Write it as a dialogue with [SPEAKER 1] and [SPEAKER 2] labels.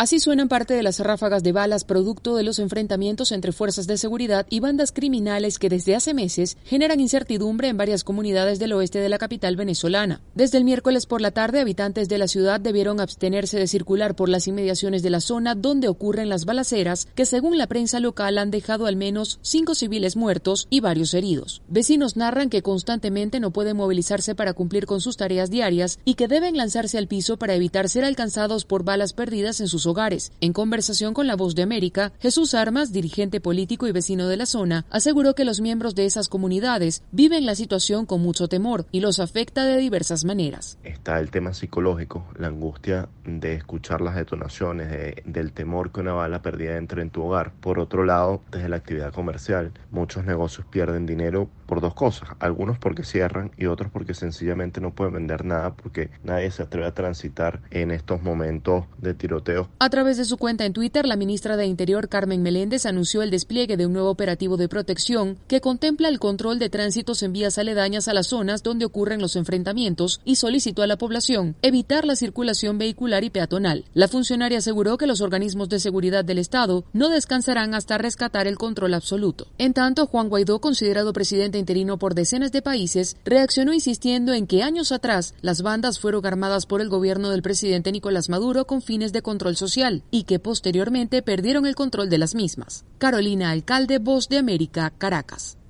[SPEAKER 1] Así suenan parte de las ráfagas de balas producto de los enfrentamientos entre fuerzas de seguridad y bandas criminales que desde hace meses generan incertidumbre en varias comunidades del oeste de la capital venezolana. Desde el miércoles por la tarde, habitantes de la ciudad debieron abstenerse de circular por las inmediaciones de la zona donde ocurren las balaceras, que según la prensa local han dejado al menos 5 civiles muertos y varios heridos. Vecinos narran que constantemente no pueden movilizarse para cumplir con sus tareas diarias y que deben lanzarse al piso para evitar ser alcanzados por balas perdidas en sus hogares. En conversación con La Voz de América, Jesús Armas, dirigente político y vecino de la zona, aseguró que los miembros de esas comunidades viven la situación con mucho temor y los afecta de diversas maneras.
[SPEAKER 2] Está el tema psicológico, la angustia de escuchar las detonaciones, del temor que una bala perdida entre en tu hogar. Por otro lado, desde la actividad comercial, muchos negocios pierden dinero por dos cosas, algunos porque cierran y otros porque sencillamente no pueden vender nada porque nadie se atreve a transitar en estos momentos de tiroteo.
[SPEAKER 1] A través de su cuenta en Twitter, la ministra de Interior, Carmen Meléndez, anunció el despliegue de un nuevo operativo de protección que contempla el control de tránsitos en vías aledañas a las zonas donde ocurren los enfrentamientos y solicitó a la población evitar la circulación vehicular y peatonal. La funcionaria aseguró que los organismos de seguridad del Estado no descansarán hasta rescatar el control absoluto. En tanto, Juan Guaidó, considerado presidente interino por decenas de países, reaccionó insistiendo en que años atrás las bandas fueron armadas por el gobierno del presidente Nicolás Maduro con fines de control social y que posteriormente perdieron el control de las mismas. Carolina Alcalde, Voz de América, Caracas.